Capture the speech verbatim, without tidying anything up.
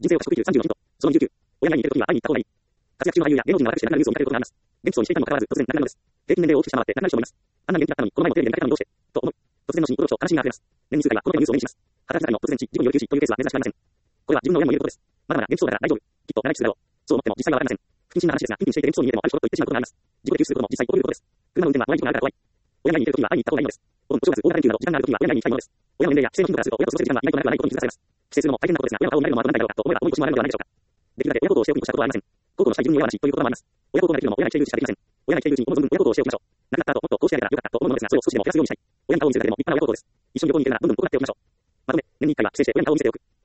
人生を食育さんじゅうのヒント。そのにじゅうきゅう。親に会いに行けるときは会いに行った方がいい。活躍中の俳優や芸能人が私で亡くなるニュースを見かけることがあります。元気そうにしていたにもかかわらず突然亡くなるのです。平均年齢を大きく下回って亡くなる人もいます。あんなに元気だったのに、この前もテレビで見かけたのにどうしてと思う。突然の死に驚くと悲しみがあふれます。年に数回はこのようなニュースを目にします。働き盛りの突然死、事故による休止というケースは珍しくありません。これは自分の親にも言えることです。まだまだ元気そうだから大丈夫。きっと長生きするだろう。そう思っても実際はわかりません。不謹慎な話ですが、ピンピンしていて元気そうに見えてもあることと言ってしまうことがあります。事故で休止することも実際起こりうることです。車の運転は怖い事があるから怖い。親に会いに行けるときは会いに行った方がいいのです。お正月、大型連休など時間があるときは親に会いに行きたいものです。親の年齢や帰省の頻度からすると親と過ごせる時間がいないことなくはないことに気づかされます。帰省するのも大変なことですが、親の顔を見られるのはどうなんだろうかと思えば重い腰もあるのではないでしょうか。できるだけ親孝行をしておくに越したことはありません。孝行の際自分に親話という言葉もあります。親孝行ができるのも親が生きているうちしかできません。親が生きているうちに思う存分親孝行をしておきましょう。亡くなった後もっとこうしてやればよかったと思うものですが、それを少しでも減らすようにしたい。親の顔を見せるだけでも立派な親孝行です。一緒に旅行に行けるならどんどんこうやっておきましょう。まとめ、年にいっかいは帰省して親の顔を見せておく。